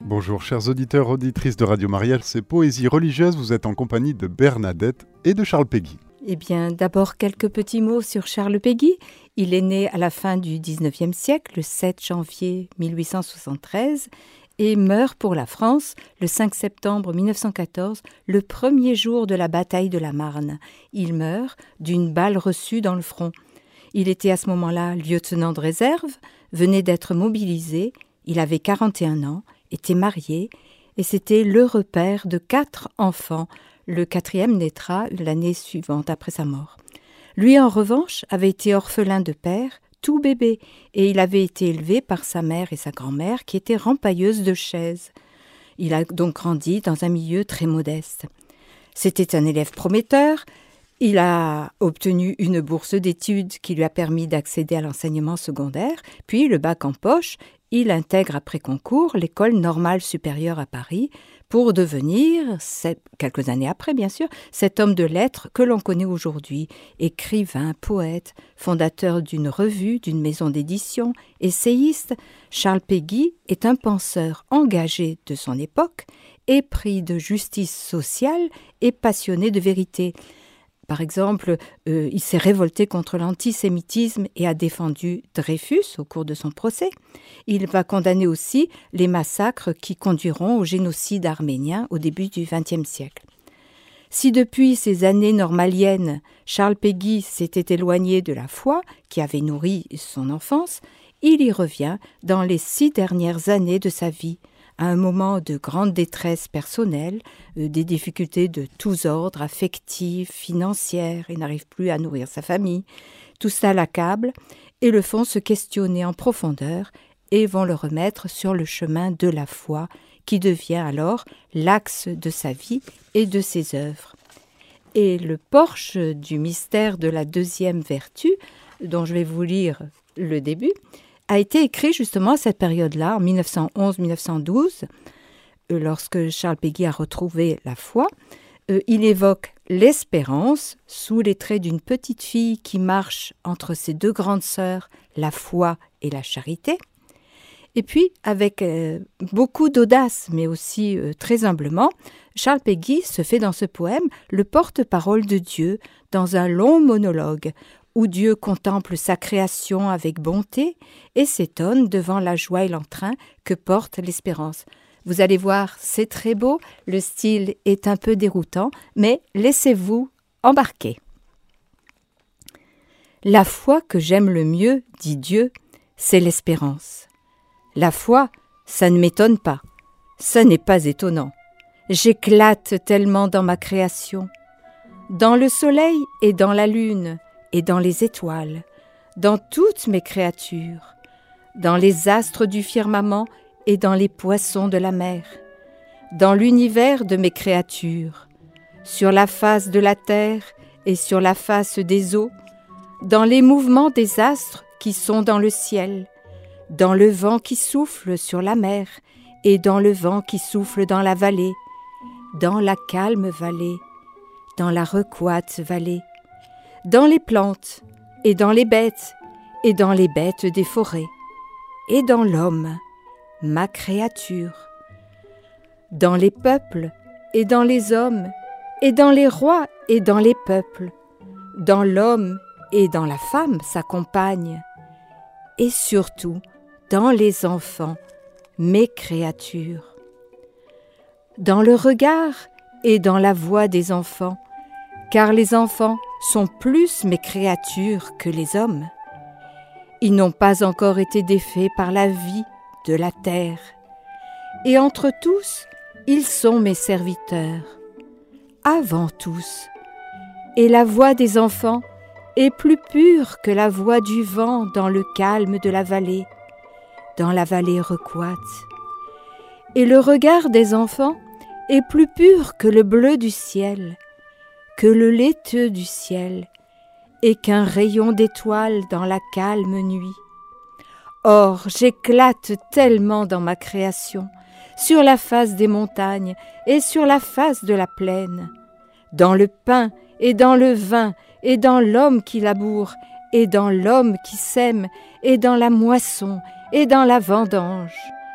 Bonjour chers auditeurs, auditrices de Radio Maria, c'est Poésie religieuse, vous êtes en compagnie de Bernadette et de Charles Péguy. Eh bien, d'abord quelques petits mots sur Charles Péguy. Il est né à la fin du XIXe siècle, le 7 janvier 1873, et meurt pour la France le 5 septembre 1914, le premier jour de la bataille de la Marne. Il meurt d'une balle reçue dans le front. Il était à ce moment-là lieutenant de réserve, venait d'être mobilisé, il avait 41 ans, était marié, et c'était l'heureux père de 4 enfants. Le 4e naîtra l'année suivante après sa mort. Lui, en revanche, avait été orphelin de père, tout bébé, et il avait été élevé par sa mère et sa grand-mère qui étaient rempailleuses de chaises. Il a donc grandi dans un milieu très modeste. C'était un élève prometteur. Il a obtenu une bourse d'études qui lui a permis d'accéder à l'enseignement secondaire, puis le bac en poche, il intègre après concours l'école normale supérieure à Paris pour devenir, quelques années après bien sûr, cet homme de lettres que l'on connaît aujourd'hui, écrivain, poète, fondateur d'une revue, d'une maison d'édition, essayiste. Charles Péguy est un penseur engagé de son époque, épris de justice sociale et passionné de vérité. Par exemple, il s'est révolté contre l'antisémitisme et a défendu Dreyfus au cours de son procès. Il va condamner aussi les massacres qui conduiront au génocide arménien au début du XXe siècle. Si depuis ces années normaliennes, Charles Péguy s'était éloigné de la foi qui avait nourri son enfance, il y revient dans les 6 dernières années de sa vie, à un moment de grande détresse personnelle, des difficultés de tous ordres, affectives, financières, il n'arrive plus à nourrir sa famille. Tout ça l'accable et le font se questionner en profondeur et vont le remettre sur le chemin de la foi qui devient alors l'axe de sa vie et de ses œuvres. Et le porche du mystère de la deuxième vertu, dont je vais vous lire le début, a été écrit justement à cette période-là, en 1911-1912, lorsque Charles Péguy a retrouvé la foi. Il évoque l'espérance sous les traits d'une petite fille qui marche entre ses 2 grandes sœurs, la foi et la charité. Et puis, avec beaucoup d'audace, mais aussi très humblement, Charles Péguy se fait dans ce poème le porte-parole de Dieu dans un long monologue où Dieu contemple sa création avec bonté et s'étonne devant la joie et l'entrain que porte l'espérance. Vous allez voir, c'est très beau, le style est un peu déroutant, mais laissez-vous embarquer. La foi que j'aime le mieux, dit Dieu, c'est l'espérance. La foi, ça ne m'étonne pas, ça n'est pas étonnant. J'éclate tellement dans ma création, dans le soleil et dans la lune, et dans les étoiles, dans toutes mes créatures, dans les astres du firmament et dans les poissons de la mer, dans l'univers de mes créatures, sur la face de la terre et sur la face des eaux, dans les mouvements des astres qui sont dans le ciel, dans le vent qui souffle sur la mer et dans le vent qui souffle dans la vallée, dans la calme vallée, dans la recoite vallée, dans les plantes, et dans les bêtes des forêts, et dans l'homme, ma créature, dans les peuples, et dans les hommes, et dans les rois, et dans les peuples, dans l'homme et dans la femme, sa compagne, et surtout dans les enfants, mes créatures, dans le regard et dans la voix des enfants, car les enfants sont plus mes créatures que les hommes. Ils n'ont pas encore été défaits par la vie de la terre. Et entre tous, ils sont mes serviteurs, avant tous. Et la voix des enfants est plus pure que la voix du vent dans le calme de la vallée, dans la vallée recoite. Et le regard des enfants est plus pur que le bleu du ciel, que le laiteux du ciel, et qu'un rayon d'étoiles dans la calme nuit. Or, j'éclate tellement dans ma création, sur la face des montagnes et sur la face de la plaine, dans le pain et dans le vin et dans l'homme qui laboure et dans l'homme qui sème et dans la moisson et dans la vendange,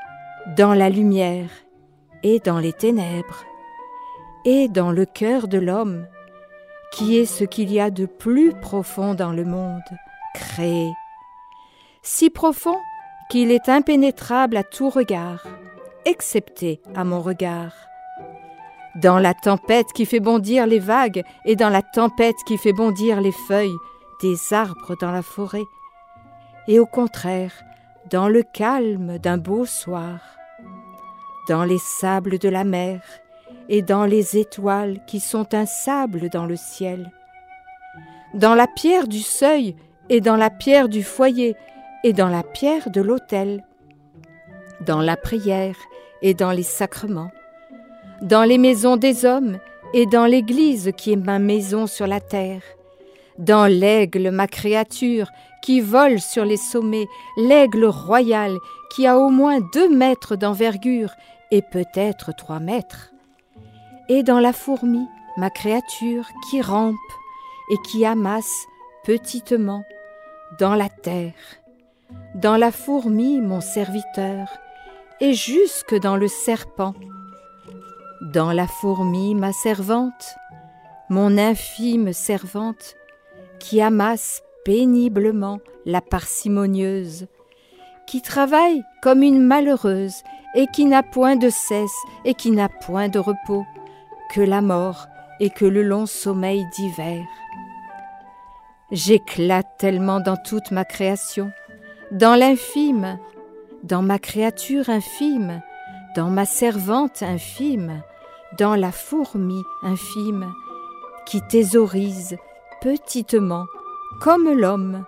dans la lumière et dans les ténèbres, et dans le cœur de l'homme, qui est ce qu'il y a de plus profond dans le monde créé, si profond qu'il est impénétrable à tout regard, excepté à mon regard. Dans la tempête qui fait bondir les vagues et dans la tempête qui fait bondir les feuilles des arbres dans la forêt, et au contraire, dans le calme d'un beau soir, dans les sables de la mer et dans les étoiles qui sont un sable dans le ciel, dans la pierre du seuil et dans la pierre du foyer et dans la pierre de l'autel, dans la prière et dans les sacrements, dans les maisons des hommes et dans l'Église qui est ma maison sur la terre, dans l'aigle, ma créature, qui vole sur les sommets, l'aigle royal qui a au moins 2 mètres d'envergure et peut-être 3 mètres, et dans la fourmi, ma créature, qui rampe et qui amasse petitement dans la terre, dans la fourmi, mon serviteur, et jusque dans le serpent, dans la fourmi, ma servante, mon infime servante, qui amasse péniblement la parcimonieuse, qui travaille comme une malheureuse et qui n'a point de cesse et qui n'a point de repos, que la mort et que le long sommeil d'hiver. J'éclate tellement dans toute ma création, dans l'infime, dans ma créature infime, dans ma servante infime, dans la fourmi infime, qui thésaurise petitement, comme l'homme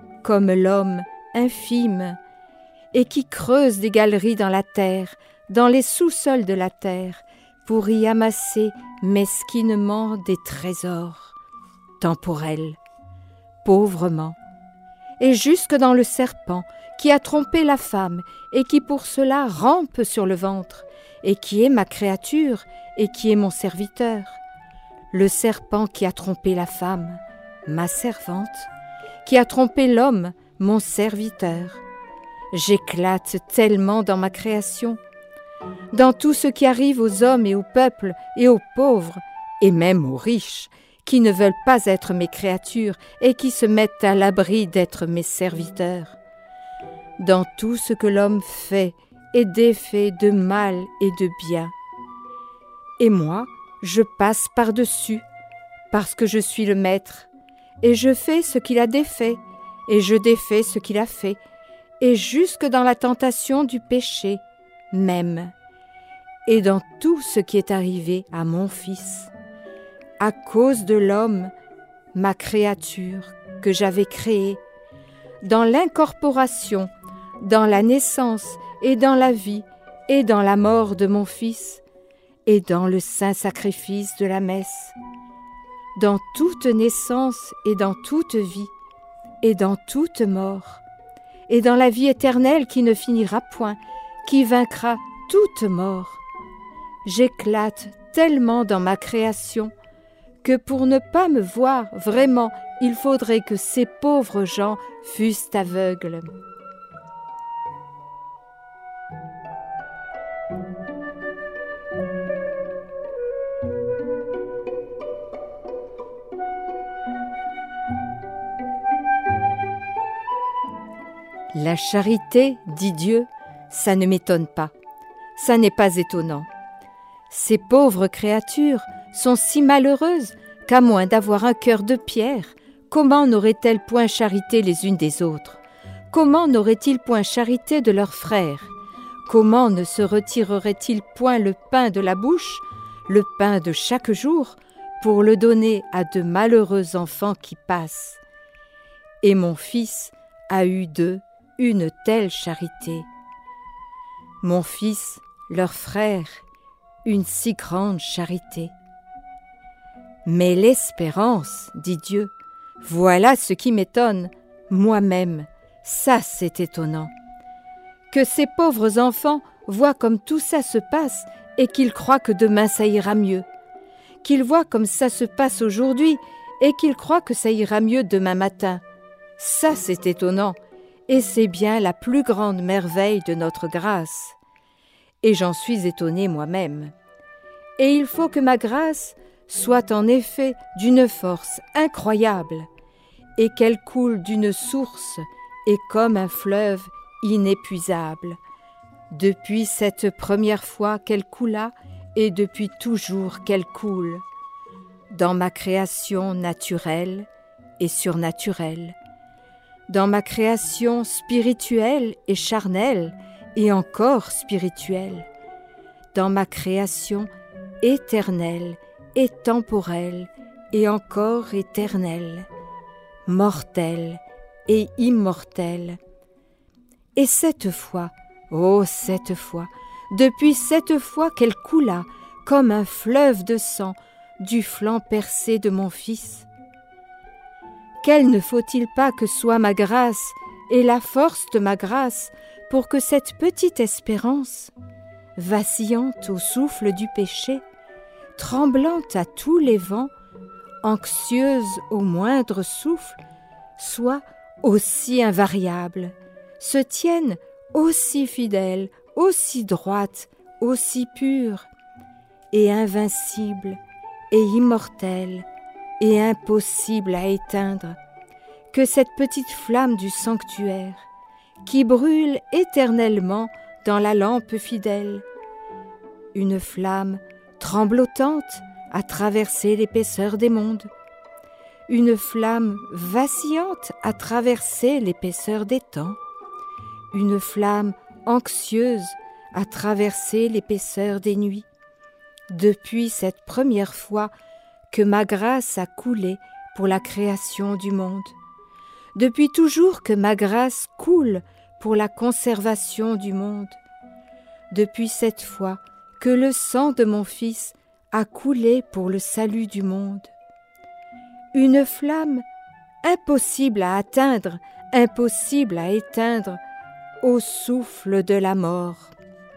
infime, et qui creuse des galeries dans la terre, dans les sous-sols de la terre, pour y amasser mesquinement des trésors, temporels, pauvrement, et jusque dans le serpent, qui a trompé la femme, et qui pour cela rampe sur le ventre, et qui est ma créature, et qui est mon serviteur. Le serpent qui a trompé la femme, ma servante, qui a trompé l'homme, mon serviteur. J'éclate tellement dans ma création, dans tout ce qui arrive aux hommes et aux peuples et aux pauvres, et même aux riches, qui ne veulent pas être mes créatures et qui se mettent à l'abri d'être mes serviteurs. Dans tout ce que l'homme fait et défait de mal et de bien. Et moi, je passe par-dessus, parce que je suis le maître, et je fais ce qu'il a défait, et je défais ce qu'il a fait, et jusque dans la tentation du péché même, et dans tout ce qui est arrivé à mon Fils, à cause de l'homme, ma créature que j'avais créée, dans l'incorporation, dans la naissance et dans la vie et dans la mort de mon Fils, et dans le saint sacrifice de la messe, dans toute naissance et dans toute vie, et dans toute mort, et dans la vie éternelle qui ne finira point, qui vaincra toute mort. J'éclate tellement dans ma création que pour ne pas me voir vraiment, il faudrait que ces pauvres gens fussent aveugles. La charité, dit Dieu, ça ne m'étonne pas, ça n'est pas étonnant. Ces pauvres créatures sont si malheureuses qu'à moins d'avoir un cœur de pierre, comment n'auraient-elles point charité les unes des autres? Comment n'auraient-ils point charité de leurs frères? Comment ne se retireraient-ils point le pain de la bouche, le pain de chaque jour, pour le donner à de malheureux enfants qui passent? Et mon Fils a eu d'eux une telle charité. Mon Fils, leur frère, une si grande charité. Mais l'espérance, dit Dieu, voilà ce qui m'étonne, moi-même, ça c'est étonnant. Que ces pauvres enfants voient comme tout ça se passe et qu'ils croient que demain ça ira mieux. Qu'ils voient comme ça se passe aujourd'hui et qu'ils croient que ça ira mieux demain matin. Ça c'est étonnant. Et c'est bien la plus grande merveille de notre grâce. et j'en suis étonnée moi-même. Et il faut que ma grâce soit en effet d'une force incroyable, et qu'elle coule d'une source et comme un fleuve inépuisable, depuis cette première fois qu'elle coula et depuis toujours qu'elle coule, dans ma création naturelle et surnaturelle, dans ma création spirituelle et charnelle et encore spirituelle, dans ma création éternelle et temporelle et encore éternelle, mortelle et immortelle. Et cette fois, oh cette fois, depuis cette fois qu'elle coula comme un fleuve de sang du flanc percé de mon Fils, quelle ne faut-il pas que soit ma grâce et la force de ma grâce pour que cette petite espérance, vacillante au souffle du péché, tremblante à tous les vents, anxieuse au moindre souffle, soit aussi invariable, se tienne aussi fidèle, aussi droite, aussi pure, et invincible, et immortelle, et impossible à éteindre, que cette petite flamme du sanctuaire, qui brûle éternellement dans la lampe fidèle, une flamme tremblotante à traverser l'épaisseur des mondes, une flamme vacillante à traverser l'épaisseur des temps, une flamme anxieuse à traverser l'épaisseur des nuits, depuis cette première fois que ma grâce a coulé pour la création du monde, depuis toujours que ma grâce coule pour la conservation du monde, depuis cette fois que le sang de mon Fils a coulé pour le salut du monde. Une flamme impossible à atteindre, impossible à éteindre, au souffle de la mort.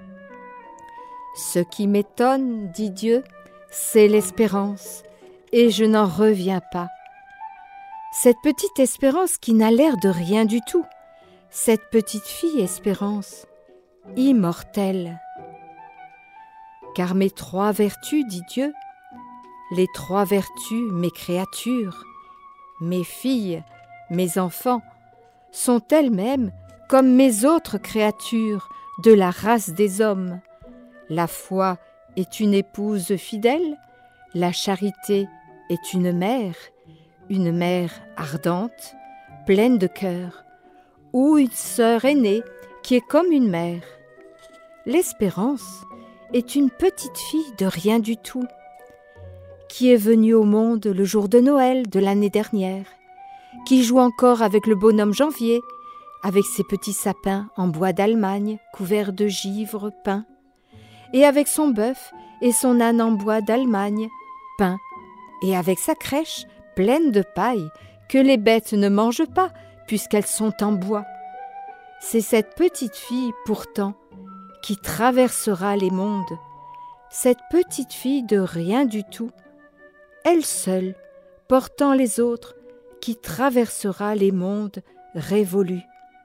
Ce qui m'étonne, dit Dieu, c'est l'espérance, et je n'en reviens pas. Cette petite espérance qui n'a l'air de rien du tout, cette petite fille espérance, immortelle. Car mes trois vertus, dit Dieu, les trois vertus, mes créatures, mes filles, mes enfants, sont elles-mêmes comme mes autres créatures de la race des hommes. La foi est une épouse fidèle, la charité est une mère ardente, pleine de cœur, ou une sœur aînée qui est comme une mère. L'espérance est une petite fille de rien du tout, qui est venue au monde le jour de Noël de l'année dernière, qui joue encore avec le bonhomme Janvier, avec ses petits sapins en bois d'Allemagne couverts de givre peint, et avec son bœuf et son âne en bois d'Allemagne peint, et avec sa crèche pleine de paille que les bêtes ne mangent pas puisqu'elles sont en bois. C'est cette petite fille pourtant qui traversera les mondes, cette petite fille de rien du tout, elle seule, portant les autres, qui traversera les mondes révolus.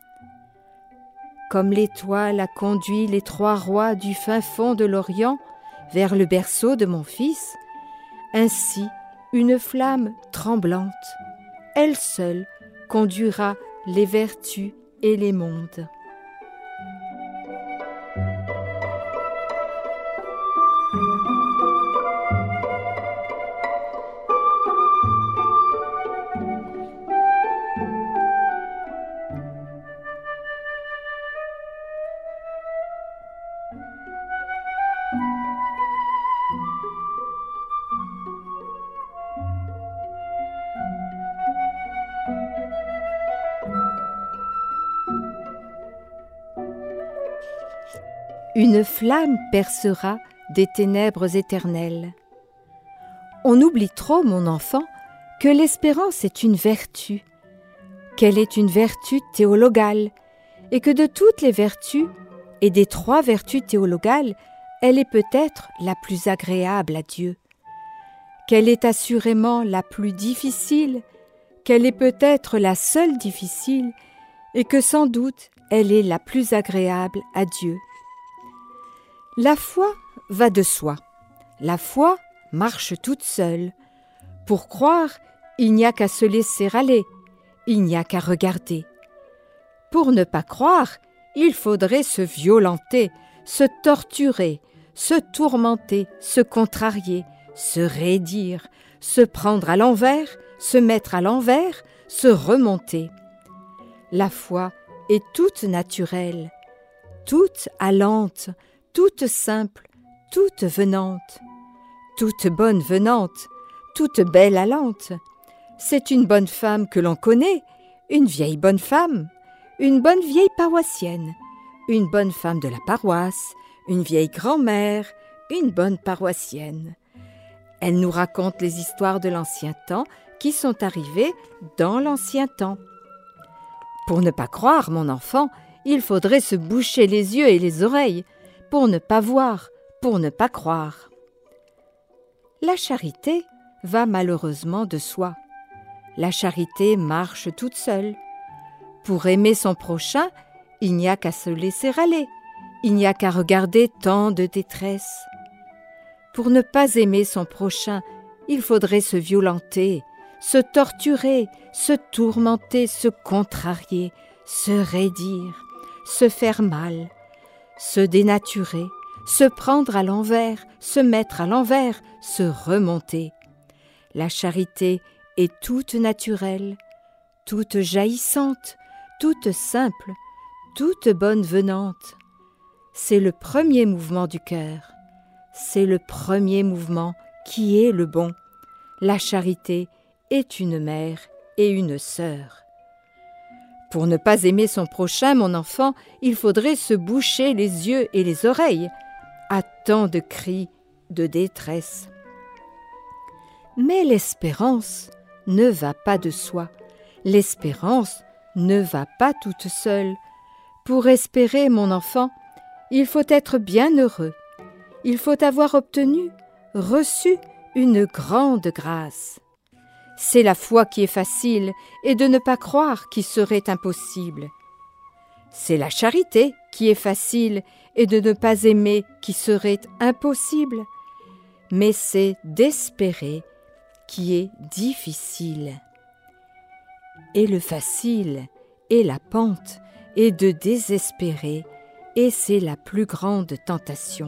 Comme l'étoile a conduit les trois rois du fin fond de l'Orient vers le berceau de mon Fils, ainsi une flamme tremblante, elle seule, conduira les vertus et les mondes. Une flamme percera des ténèbres éternelles. On oublie trop, mon enfant, que l'espérance est une vertu, qu'elle est une vertu théologale, et que de toutes les vertus, et des trois vertus théologales, elle est peut-être la plus agréable à Dieu, qu'elle est assurément la plus difficile, qu'elle est peut-être la seule difficile, et que sans doute elle est la plus agréable à Dieu. La foi va de soi. La foi marche toute seule. Pour croire, il n'y a qu'à se laisser aller, il n'y a qu'à regarder. Pour ne pas croire, il faudrait se violenter, se torturer, se tourmenter, se contrarier, se raidir, se prendre à l'envers, se mettre à l'envers, se remonter. La foi est toute naturelle, toute allante, toute simple, toute venante, toute bonne venante, toute belle allante. C'est une bonne femme que l'on connaît, une vieille bonne femme, une bonne vieille paroissienne, une bonne femme de la paroisse, une vieille grand-mère, une bonne paroissienne. Elle nous raconte les histoires de l'ancien temps qui sont arrivées dans l'ancien temps. Pour ne pas croire, mon enfant, il faudrait se boucher les yeux et les oreilles, pour ne pas voir, pour ne pas croire. La charité va malheureusement de soi. La charité marche toute seule. Pour aimer son prochain, il n'y a qu'à se laisser aller, il n'y a qu'à regarder tant de détresse. Pour ne pas aimer son prochain, il faudrait se violenter, se torturer, se tourmenter, se contrarier, se raidir, se faire mal, se dénaturer, se prendre à l'envers, se mettre à l'envers, se remonter. La charité est toute naturelle, toute jaillissante, toute simple, toute bonne venante. C'est le premier mouvement du cœur, c'est le premier mouvement qui est le bon. La charité est une mère et une sœur. Pour ne pas aimer son prochain, mon enfant, il faudrait se boucher les yeux et les oreilles à tant de cris de détresse. Mais l'espérance ne va pas de soi. L'espérance ne va pas toute seule. Pour espérer, mon enfant, il faut être bien heureux. Il faut avoir obtenu, reçu une grande grâce. C'est la foi qui est facile et de ne pas croire qui serait impossible. C'est la charité qui est facile et de ne pas aimer qui serait impossible. Mais c'est d'espérer qui est difficile. Et le facile est la pente et de désespérer, et c'est la plus grande tentation.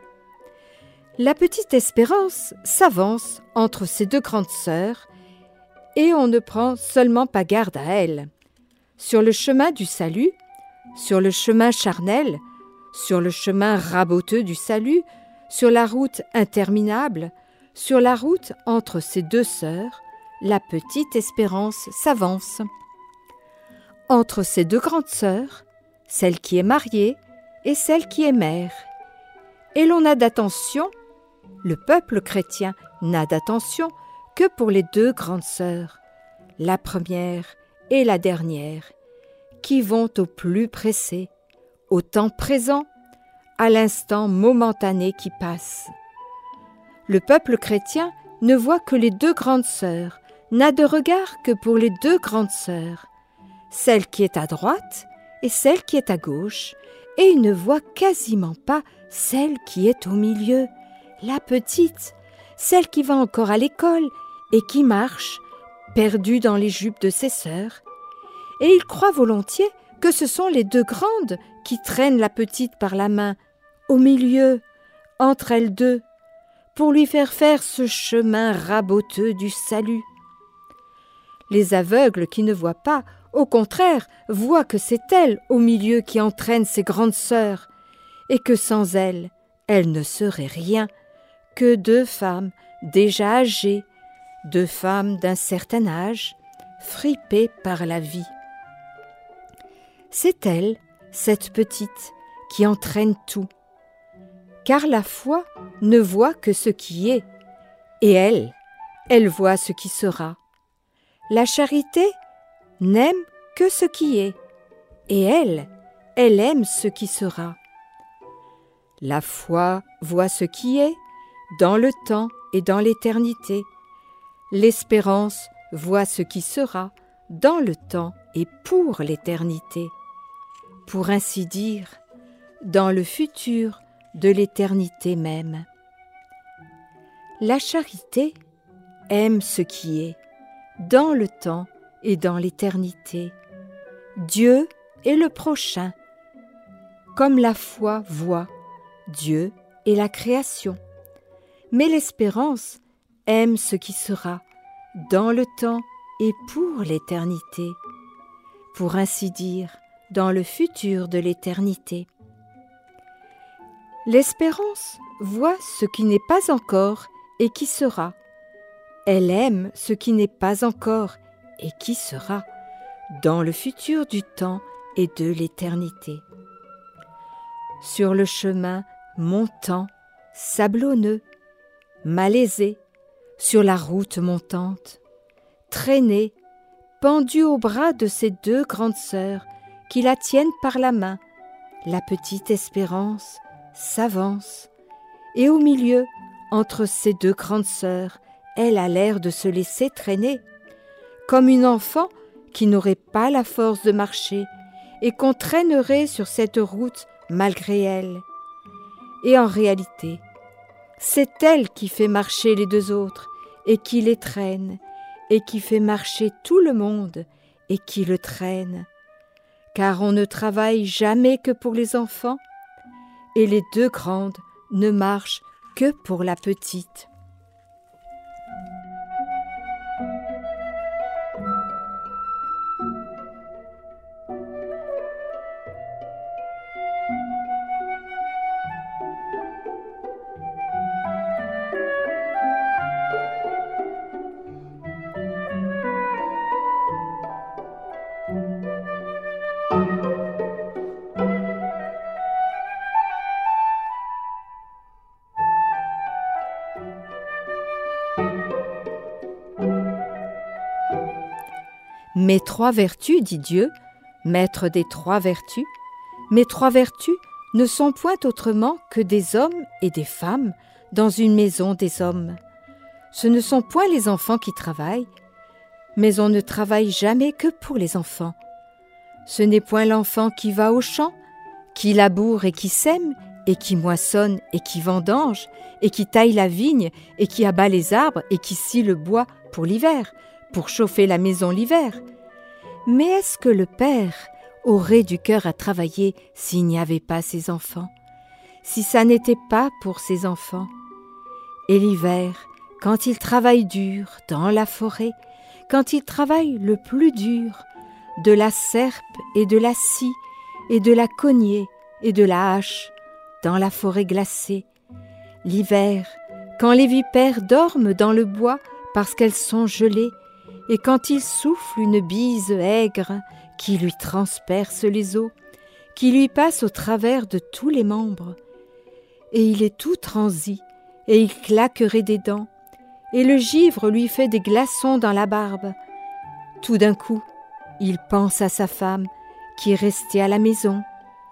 La petite Espérance s'avance entre ses deux grandes sœurs et on ne prend seulement pas garde à elle. Sur le chemin du salut, sur le chemin charnel, sur le chemin raboteux du salut, sur la route interminable, sur la route entre ses deux sœurs, la petite Espérance s'avance. Entre ses deux grandes sœurs, celle qui est mariée et celle qui est mère. Et l'on n'a d'attention, le peuple chrétien n'a d'attention que pour les deux grandes sœurs, la première et la dernière, qui vont au plus pressé, au temps présent, à l'instant momentané qui passe. Le peuple chrétien ne voit que les deux grandes sœurs, n'a de regard que pour les deux grandes sœurs, celle qui est à droite et celle qui est à gauche, et il ne voit quasiment pas celle qui est au milieu, la petite, celle qui va encore à l'école et qui marche, perdue dans les jupes de ses sœurs. Et il croit volontiers que ce sont les deux grandes qui traînent la petite par la main, au milieu, entre elles deux, pour lui faire ce chemin raboteux du salut. Les aveugles qui ne voient pas, au contraire, voient que c'est elle au milieu qui entraîne ses grandes sœurs, et que sans elle, elle ne serait rien, que deux femmes déjà âgées, deux femmes d'un certain âge, fripées par la vie. C'est elle, cette petite, qui entraîne tout, car la foi ne voit que ce qui est, et elle voit ce qui sera. La charité n'aime que ce qui est, et elle aime ce qui sera. La foi voit ce qui est, dans le temps et dans l'éternité. L'espérance voit ce qui sera, dans le temps et pour l'éternité. Pour ainsi dire, dans le futur, de l'éternité même. La charité aime ce qui est, dans le temps et dans l'éternité, Dieu et le prochain, comme la foi voit Dieu et la création. Mais l'espérance aime ce qui sera, dans le temps et pour l'éternité, pour ainsi dire, dans le futur de l'éternité. L'espérance voit ce qui n'est pas encore et qui sera. Elle aime ce qui n'est pas encore et qui sera, dans le futur du temps et de l'éternité. Sur le chemin montant, sablonneux, malaisé, sur la route montante, traînée, pendue au bras de ses deux grandes sœurs qui la tiennent par la main, la petite Espérance s'avance, et au milieu, entre ces deux grandes sœurs, elle a l'air de se laisser traîner, comme une enfant qui n'aurait pas la force de marcher et qu'on traînerait sur cette route malgré elle. Et en réalité, c'est elle qui fait marcher les deux autres et qui les traîne, et qui fait marcher tout le monde et qui le traîne. Car on ne travaille jamais que pour les enfants, et les deux grandes ne marchent que pour la petite. Mes trois vertus, dit Dieu, maître des trois vertus, mes trois vertus ne sont point autrement que des hommes et des femmes dans une maison des hommes. Ce ne sont point les enfants qui travaillent, mais on ne travaille jamais que pour les enfants. Ce n'est point l'enfant qui va au champ, qui laboure et qui sème, et qui moissonne et qui vendange, et qui taille la vigne, et qui abat les arbres, et qui scie le bois pour l'hiver, pour chauffer la maison l'hiver. Mais est-ce que le père aurait du cœur à travailler s'il n'y avait pas ses enfants, si ça n'était pas pour ses enfants? Et l'hiver, quand il travaille dur dans la forêt, quand il travaille le plus dur, de la serpe et de la scie, et de la cognée et de la hache, dans la forêt glacée, l'hiver, quand les vipères dorment dans le bois parce qu'elles sont gelées, et quand il souffle une bise aigre qui lui transperce les os, qui lui passe au travers de tous les membres, et il est tout transi, et il claquerait des dents, et le givre lui fait des glaçons dans la barbe. Tout d'un coup, il pense à sa femme qui est restée à la maison,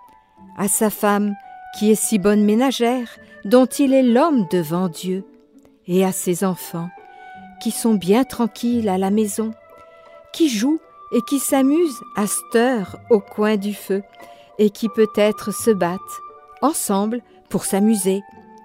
à sa femme qui est si bonne ménagère, dont il est l'homme devant Dieu, et à ses enfants qui sont bien tranquilles à la maison, qui jouent et qui s'amusent à cette heure au coin du feu, et qui peut-être se battent ensemble pour s'amuser.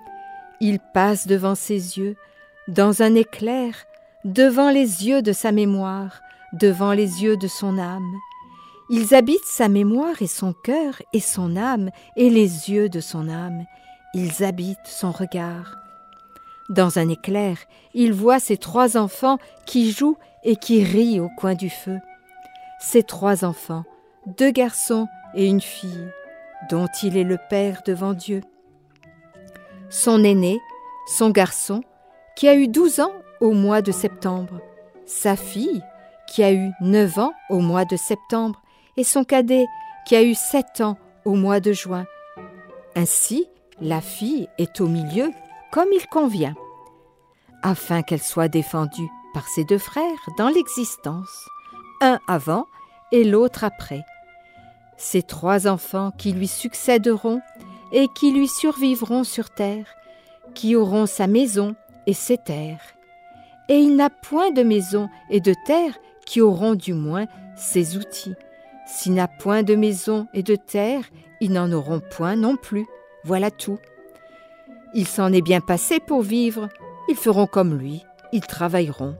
Il passe devant ses yeux, dans un éclair, devant les yeux de sa mémoire, devant les yeux de son âme. Ils habitent sa mémoire et son cœur et son âme et les yeux de son âme. Ils habitent son regard. Dans un éclair, il voit ses trois enfants qui jouent et qui rient au coin du feu. Ces trois enfants, deux garçons et une fille, dont il est le père devant Dieu. Son aîné, son garçon, qui a eu 12 ans au mois de septembre, sa fille, qui a eu 9 ans au mois de septembre, et son cadet, qui a eu 7 ans au mois de juin. Ainsi, la fille est au milieu, comme il convient, afin qu'elle soit défendue par ses deux frères dans l'existence, un avant et l'autre après. Ces trois enfants qui lui succéderont et qui lui survivront sur terre, qui auront sa maison et ses terres. Et il n'a point de maison et de terre qui auront du moins ses outils. S'il n'a point de maison et de terre, ils n'en auront point non plus. Voilà tout. Il s'en est bien passé pour vivre. Ils feront comme lui, ils travailleront.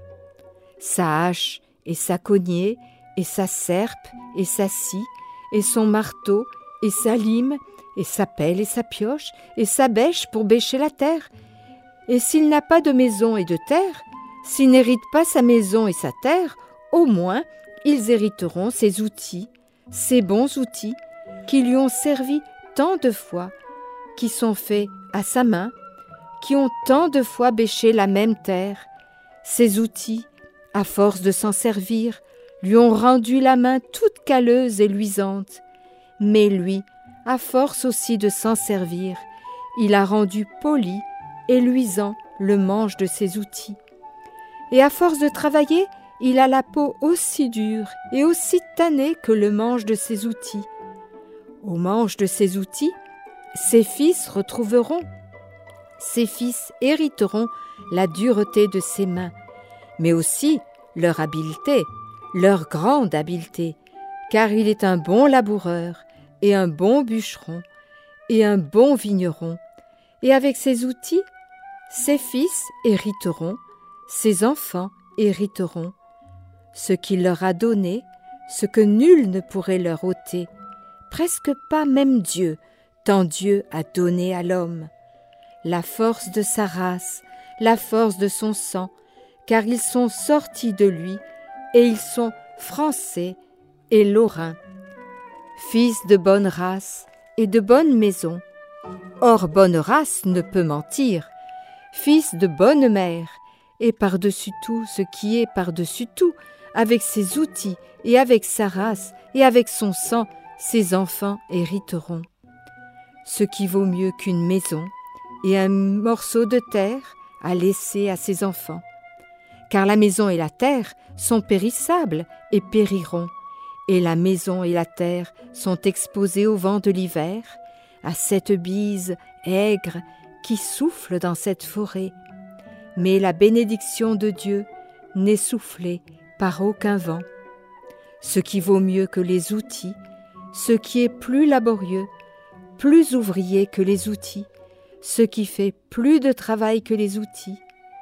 Sa hache et sa cognée, et sa serpe et sa scie, et son marteau et sa lime, et sa pelle et sa pioche, et sa bêche pour bêcher la terre. Et s'il n'a pas de maison et de terre, s'il n'hérite pas sa maison et sa terre, au moins ils hériteront ses outils, ces bons outils qui lui ont servi tant de fois, qui sont faits à sa main, qui ont tant de fois bêché la même terre. Ces outils, à force de s'en servir, lui ont rendu la main toute calleuse et luisante. Mais lui, à force aussi de s'en servir, il a rendu poli et luisant le manche de ses outils. Et à force de travailler, il a la peau aussi dure et aussi tannée que le manche de ses outils. Au manche de ses outils, ses fils retrouveront. Ses fils hériteront la dureté de ses mains, mais aussi leur habileté, leur grande habileté, car il est un bon laboureur et un bon bûcheron et un bon vigneron. Et avec ses outils, ses fils hériteront, ses enfants hériteront. Ce qu'il leur a donné, ce que nul ne pourrait leur ôter, presque pas même Dieu, tant Dieu a donné à l'homme. La force de sa race, la force de son sang, car ils sont sortis de lui, et ils sont français et lorrains. Fils de bonne race et de bonne maison. Or bonne race ne peut mentir. Fils de bonne mère, et par-dessus tout ce qui est par-dessus tout, avec ses outils et avec sa race et avec son sang, ses enfants hériteront. Ce qui vaut mieux qu'une maison et un morceau de terre à laisser à ses enfants. Car la maison et la terre sont périssables et périront, et la maison et la terre sont exposées au vent de l'hiver, à cette bise aigre qui souffle dans cette forêt. Mais la bénédiction de Dieu n'est soufflée par aucun vent. Ce qui vaut mieux que les outils, ce qui est plus laborieux, plus ouvrier que les outils, ce qui fait plus de travail que les outils.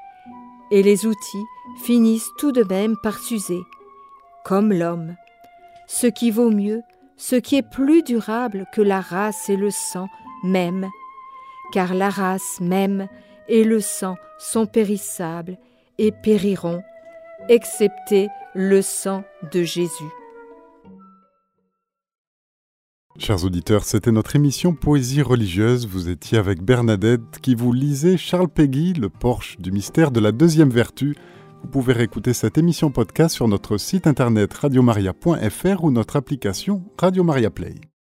Et les outils finissent tout de même par s'user, comme l'homme. Ce qui vaut mieux, ce qui est plus durable que la race et le sang même, car la race même et le sang sont périssables et périront, excepté le sang de Jésus. Chers auditeurs, c'était notre émission Poésie religieuse. Vous étiez avec Bernadette qui vous lisait Charles Péguy, le porche du mystère de la deuxième vertu. Vous pouvez réécouter cette émission podcast sur notre site internet radiomaria.fr ou notre application Radio Maria Play.